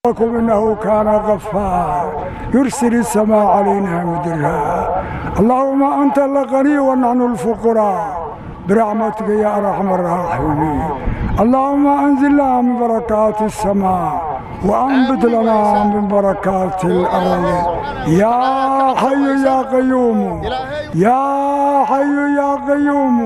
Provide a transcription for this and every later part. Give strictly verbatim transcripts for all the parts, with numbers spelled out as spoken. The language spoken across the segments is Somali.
إنه كان غفار يرسل السماء علينا مدرها. اللهم أنت الغني ونحن الفقراء برحمتك يا أرحم الراحمين. اللهم أنزل لنا من بركات السماء وأنبت لنا من بركات الأرض يا حي يا قيوم يا حي يا قيوم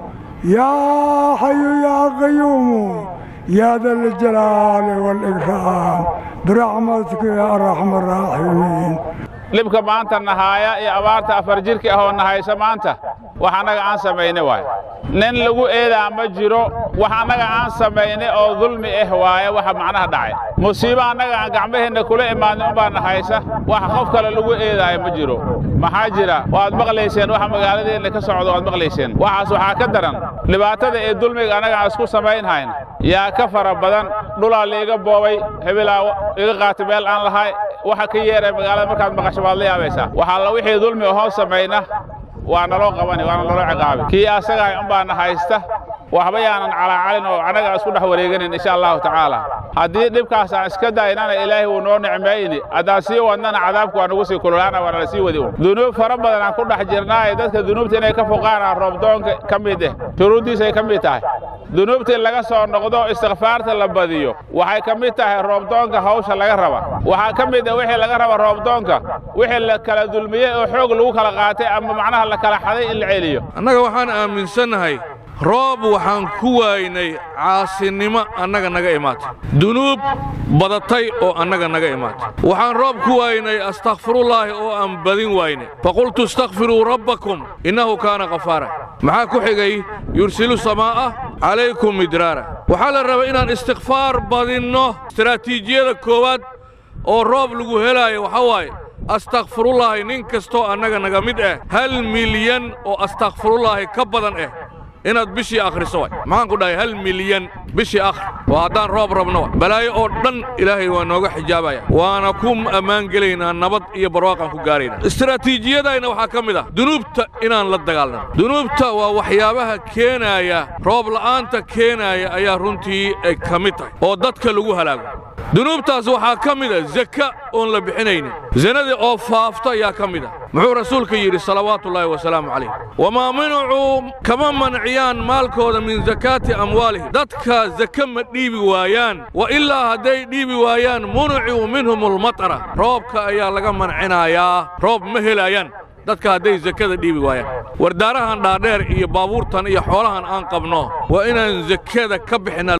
يا حي يا قيوم يا ذا الجلال والإكرام برحمتك يا أرحم الراحمين. لبك maanta nahaya ee abaarta afar jirka ah oo nahaysa maanta waxa anaga aan sameeynay waay nin lagu eedaa ma jiro waxa anaga aan sameeynay oo dulmi ah waay waxa macnaha dhacay musiibo anaga aan gacmaheena kula imaanay baa nahaysa waxa qof kale lagu eedaay ma jiro maxaa jira waad maqlayseen waxa magaaladeena ka socdo waad maqlayseen waxaas waxa ka daran dhibaatada ee dulmiga anaga aan isku sameeynayn yaa ka fara badan dhulaa leega boobay hebelaa iga qaatay meel aan lahay waxa ka yeeray magaalada markaad maqasho waad la yaabaysaa waxa la wixii dulmi oo sameeyna waa naloo qabani waa naloo ciqaabi kii asaga ay un baan haysta waxba yaanan calaacalin oo anaga isku dhex wareeganin insha Allah taala hadii dhibkaas aan iska daaynana ilaahay uu noo nicmeeyni adaa sii wadnana cadaabku waa nagu sii kululaana waa la sii wadi dunuub fara badan aan ku dhex jirnaa dadka dunuubta inay ka foqaan roobdoonka kamid ah shuruudiisa ay kamid tahay dunuubta laga soo noqdo istighfaarta la badiyo waxay kamid tahay roobdoonka hawsha laga raba waxa kamid ah wixii laga raba roobdoonka wixii la kala dulmiyay oo xoog lagu kala qaatay ama macnaha la kala xaday in la celiyo annaga waxaan aaminsanahay roob waxaan ku waynay caasinimo annaga naga imaatay dunuub badatay oo annaga naga imaatay waxaan roob ku waynay astaghfirullaahi oo aan badin waynay faqultu astaghfiruu rabbakum innahu kaana ghafaara maxaa ku xigay yursilu samaa'a calaykum midraara waxaa la rabaa inaan istighfaar badinno istiraatiijiyada koowaad oo roob lagu helaayo waxa waaye astaghfirullaahi nin kastoo annaga naga mid ah hal milyan oo astaghfirullaahi ka badan ah inaad bishii akhriso way maxaan ku dhahay hal milyan bishii akhri waa haddaan roob rabno balaayo oo dhan ilaahay waa nooga xijaabaya waana ku ammaan gelaynaa nabad iyo barwaaqaan ku gaaraynaa istiraatiijiyadayna waxaa ka mid ah dunuubta inaan la dagaalano dunuubta waa waxyaabaha keenaya roob la'aanta keenaya ayaa runtii ay ka mid tahay oo dadka lagu halaago dunuubtaas waxaa ka mid ah zaka oon la bixinaynin zinada oo faafta ayaa ka mid ah muxuu rasuulka yidhi salawaatullaahi wasalaamu calayh wamaa manacuu kama manciyaan maalkooda min zakaati amwaalihim dadka zaka ma dhiibi waayaan wa ilaa hadday dhiibi waayaan municuu minhum almatara roobka ayaa laga mancinayaa roob ma helayaan dadka hadday zakada dhiibi waayaan wardaarahan dhaadheer iyo baabuurtan iyo xoolahan aan qabno waa inaan zakada ka bixinaa